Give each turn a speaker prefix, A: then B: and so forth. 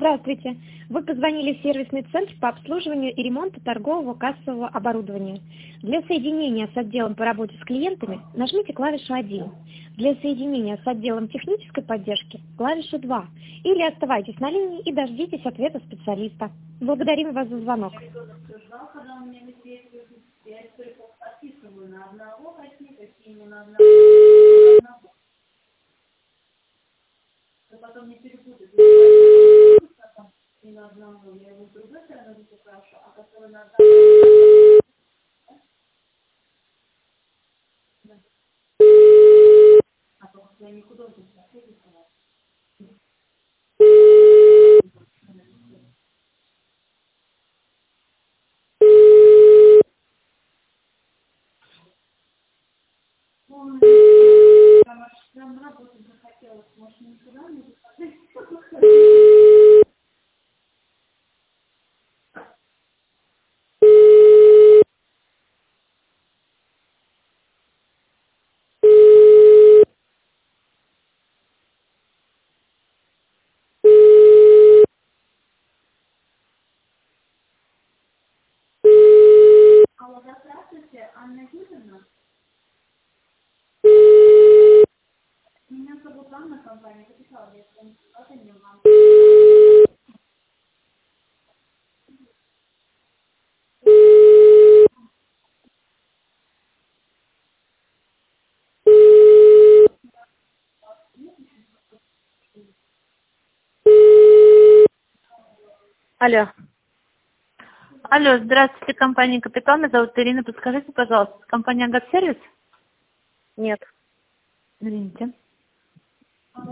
A: Здравствуйте. Вы позвонили в сервисный центр по обслуживанию и ремонту торгового кассового оборудования. Для соединения с отделом по работе с клиентами нажмите клавишу 1. Для соединения с отделом технической поддержки клавишу 2. Или оставайтесь на линии и дождитесь ответа специалиста. Благодарим вас за звонок.
B: Потом не перепутать. Не на одного, я его с другой стороны запишу, а который на одного. А то я не художник, а там работать захотелось, может, никуда не заходить. Алло, здравствуйте, Анна Юрьевна. Меня зовут Анна, компания «Капитал». Я с вами предложение вам.
C: Алло. Алло, здравствуйте, компания «Капитал». Меня зовут Ирина. Подскажите, пожалуйста, компания «Агатсервис»?
A: Нет.
C: Извините.